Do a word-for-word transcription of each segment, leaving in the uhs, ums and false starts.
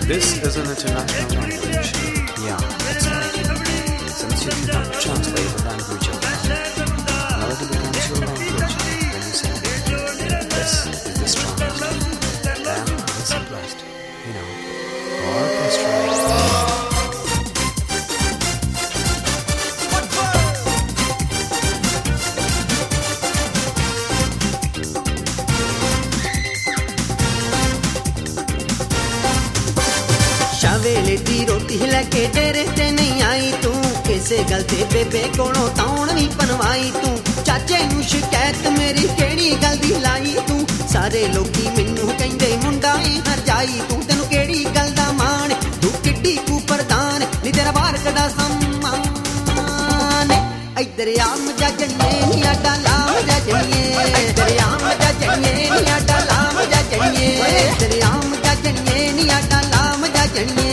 This is an international language. Yeah, that's right. Since you cannot translate the language of God, melody becomes your language when you sing it. This is the strongest and the simplest, you know, orchestra. ਵੇਲੇ ਦੀ ਰੋਟੀ ਲੈ ਕੇ ਡੇਰੇ ਤੇ ਨਹੀਂ ਆਈ ਤੂੰ ਕਿਸੇ ਗੱਲ ਤੇ ਬੇਬੇ ਕੋਲੋਂ ਤੌਣ ਵੀ ਪਨਵਾਈ ਤੂੰ ਚਾਚੇ ਨੂੰ ਸ਼ਿਕਾਇਤ ਮੇਰੀ ਕਿਹੜੀ ਗੱਲ ਦੀ ਲਾਈ ਤੂੰ ਸਾਰੇ ਲੋਕੀ ਮੈਨੂੰ ਕਹਿੰਦੇ ਮੁੰਡਾ ਏ ਹਰ ਜਾਈ ਤੂੰ ਤੈਨੂੰ ਕਿਹੜੀ ਗੱਲ ਦਾ ਮਾਣ ਤੂੰ ਕਿੱਡੀ ਕੂ ਪ੍ਰਧਾਨ ਨੀ ਤੇਰਾ ਬਾਹਰ ਕਦਾ ਸਮਾਨ ਇੱਧਰ ਆਮ ਜੱਜਣੇ ਨੀ ਆਡਾ ਲਾਮ ਜੱਜਣੀਏ ਇੱਧਰ ਆਮ ਜੱਜਣੇ ਨੀ ਆਡਾ ਲਾਮ ਜੱਜਣੀਏ ਇੱਧਰ ਆਮ ਜੱਜਣੇ ਨੀ ਆਡਾ ਲਾਮ ਜੱਜਣੀਏ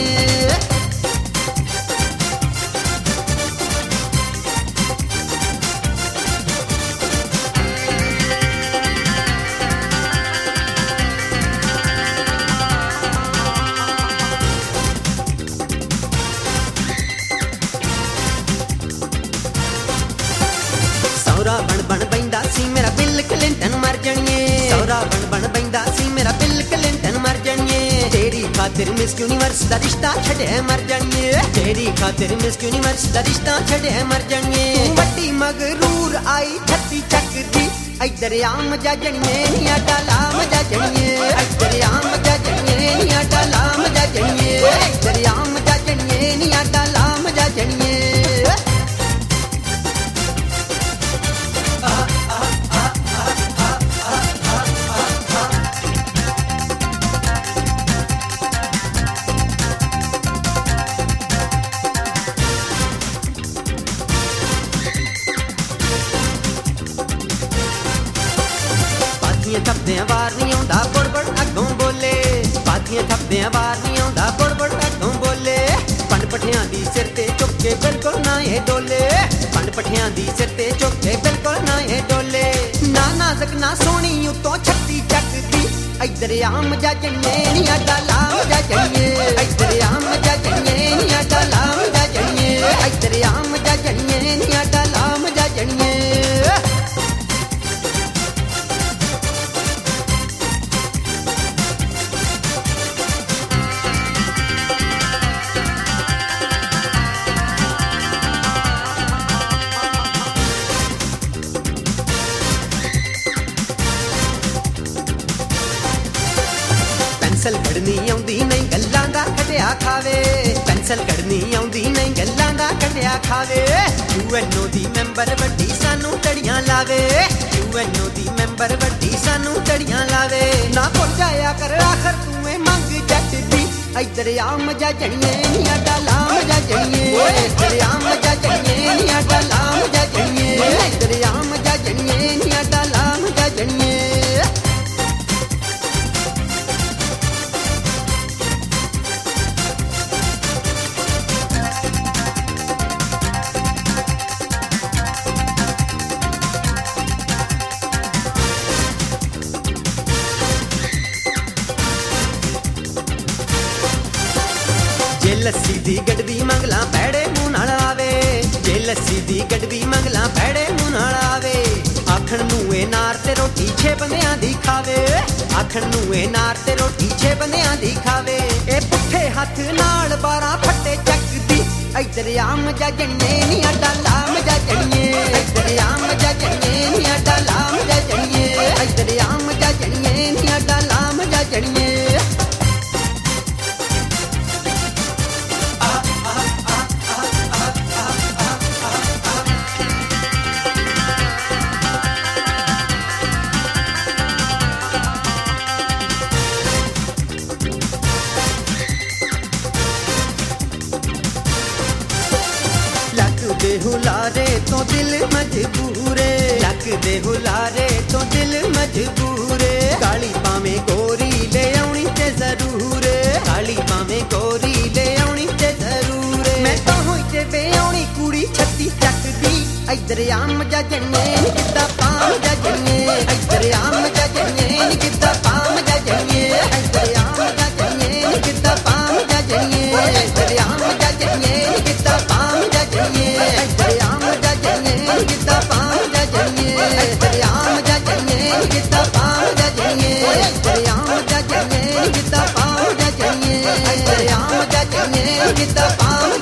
ਸੌਰਾ ਬਣ ਬਣ ਬੈਂਦਾ ਸੀ ਮੇਰਾ ਬਿੱਲ ਕਲਿੰਟਨ ਮਰ ਜਾਣੀਏ ਸੌਰਾ ਬਣ ਬਣ ਬੈਂਦਾ ਸੀ ਮੇਰਾ ਬਿੱਲ ਕਲਿੰਟਨ ਮਰ ਜਾਣੀਏ ਤੇਰੀ ਖਾਤਰ ਮਿਸ ਯੂਨੀਵਰਸ ਦਾ ਰਿਸ਼ਤਾ ਛੱਡਿਆ ਮਰ ਜਾਣੀਏ ਤੇਰੀ ਖਾਤਰ ਮਿਸ ਯੂਨੀਵਰਸ ਦਾ ਰਿਸ਼ਤਾ ਛੱਡਿਆ ਮਰ ਜਾਣੀਏ ਤੂੰ ਵੱਡੀ ਮਗਰੂਰ ਆਈ ਛੱਤੀ ਚੱਕਦੀ ਇੱਧਰ ਆਮ ਜੱਜਣੀਏ ਨੀ ਆਡਾ ਲਾਮ ਜੱਜਣੀਏ ਇੱਧਰ ਆਮ ਜੱਜਣੀਏ ਨੀ ਆਡਾ ਲਾਮ ਜੱਜਣੀਏ ਇੱਧਰ ਆਮ ਜੱਜਣੀਏ ਨੀ ਆਡਾ ਲਾਮ ਜੱਜਣੀਏ ਥੱਪਦਿਆਂ ਵਾਰ ਨਹੀਂ ਆਉਂਦਾ ਬੜਬੜ ਅੱਗੋਂ ਬੋਲੇ ਪਾਥੀਆਂ ਥੱਪਦਿਆਂ ਵਾਰ ਨਹੀਂ ਆਉਂਦਾ ਬੜਬੜ ਅੱਗੋਂ ਬੋਲੇ ਪੰਡ ਪਠਿਆਂ ਦੀ ਸਿਰ ਤੇ ਚੁੱਕ ਕੇ ਬਿਲਕੁਲ ਨਾ ਇਹ ਡੋਲੇ ਪੰਡ ਪਠਿਆਂ ਦੀ ਸਿਰ ਤੇ ਚੁੱਕ ਕੇ ਬਿਲਕੁਲ ਨਾ ਇਹ ਡੋਲੇ ਨਾ ਨਾਜ਼ਕ ਨਾ ਸੋਹਣੀ ਉਤੋਂ ਛੱਤੀ ਚੱਕਦੀ ਇੱਧਰ ਆਮ ਜੱਜਣੀਏ ਨੀ ਆਡਾ ਲਾਮ ਜੱਜਣੀਏ ਇੱਧਰ ਆਮ ਜੱਜਣੀਏ ਨੀ ਆਡਾ ਲਾਮ ਜੱਜਣੀਏ ਇੱਧਰ ਆਮ ਜੱਜਣੀਏ ਨੀ ਆਡਾ ਲਾਮ ਜੱਜਣੀਏ ਪੈਨਸਲ ਕੱਢਣੀ ਆਉਂਦੀ ਨਹੀਂ ਗੱਲਾਂ ਦਾ ਕੱਢਿਆ ਖਾਵੇ ਪੈਨਸਲ ਕੱਢਣੀ ਆਉਂਦੀ ਨਹੀਂ ਗੱਲਾਂ ਦਾ ਕੱਢਿਆ ਖਾਵੇ ਯੂ ਐਨ ਓ ਦੀ ਮੈਂਬਰ ਵੱਡੀ ਸਾਨੂੰ ਤੜੀਆਂ ਲਾਵੇ ਯੂ ਐਨ ਓ ਦੀ ਮੈਂਬਰ ਵੱਡੀ ਸਾਨੂੰ ਤੜੀਆਂ ਲਾਵੇ ਨਾ ਭੁੱਲ ਜਾਇਆ ਕਰ ਆਖਰ ਤੂੰ ਏ ਮੰਗ ਜੱਟ ਦੀ ਇੱਧਰ ਆਮ ਜੱਜਣੀਏ ਨੀ ਆਡਾ ਲਾਮ ਜੱਜਣੀਏ ਇੱਧਰ ਆਮ ਜੱਜਣੀਏ ਨੀ ਆਡਾ ਲਾਮ ਜੱਜਣੀਏ ਇੱਧਰ ਆਮ ਜੱਜਣੀਏ ਨੀ ਆਡਾ ਲਾਮ ਜੱਜਣੀਏ ਜੇ ਲੱਸੀ ਦੀ ਗੱਡਦੀ ਮੰਗਲਾਂ ਪੈੜੇ ਮੂੰਹ ਨਾਲ ਆਵੇ ਜੇ ਲੱਸੀ ਦੀ ਗੱਡਦੀ ਮੰਗਲਾਂ ਪੈੜੇ ਮੂੰਹ ਨਾਲ ਆਵੇ ਆਖਣ ਨੂੰ ਇਹ ਨਾਰ ਤੇ ਰੋਟੀ ਛੇ ਬੰਦਿਆਂ ਦੀ ਖਾਵੇ ਆਖਣ ਨੂੰ ਇਹ ਨਾਰ ਤੇ ਰੋਟੀ ਛੇ ਬੰਦਿਆਂ ਦੀ ਖਾਵੇ ਇਹ ਪੁੱਠੇ ਹੱਥ ਨਾਲ ਬਾਰਾਂ ਫੱਟੇ ਚੱਕਦੀ ਇੱਧਰ ਆਮ ਜੱਜਣੀਏ ਨੀ ਆਡਾ ਲਾਮ ਜੱਜਣੀਏ ਇੱਧਰ ਆਮ ਜੱਜਣੀਏ ਨੀ ਆਡਾ ਲਾਮ ਜੱਜਣੀਏ ਇੱਧਰ ਆਮ ਜੱਜਣੀਏ ਨੀ ਆਡਾ ਲਾਮ ਜੱਜਣੀਏ ਦੇ ਹੁਲਾਰੇ ਤੋਂ ਦਿਲ ਮਜਬੂਰੇ ਲੱਕ ਦੇ ਹੁਲਾਰੇ ਤੋਂ ਦਿਲ ਮਜਬੂਰੇ ਕਾਲੀ ਪਾਵੇਂ ਗੋਰੀ ਲੈ ਆਉਣੀ ਤੇ ਜ਼ਰੂਰ ਕਾਲੀ ਪਾਵੇਂ ਗੋਰੀ ਲੈ ਆਉਣੀ ਤੇ ਜ਼ਰੂਰ ਮੈਂ ਤਾਂ ਹੋਈ ਤੇ ਵਿਆਹੁਣੀ ਕੁੜੀ ਛੱਤੀ ਚੱਕਦੀ ਇੱਧਰ ਆਮ ਜੱਜਣੀਏ ਨੀ ਕਿੱਦਾਂ ਪਾਮ ਜੱਜਣੀਏ ਇੱਧਰ ਆਮ ਜੱਜਣੀਏ ਨੀ ਕਿੱਦਾਂ ਪਾਮ ਜੱਜਣੀਏ ਇੱਧਰ ਆਮ ਜੱਜਣੀਏ ਨੀ ਕਿੱਦਾਂ ਪਾਮ ਗਿੱਧਾ ਪਾਉਣ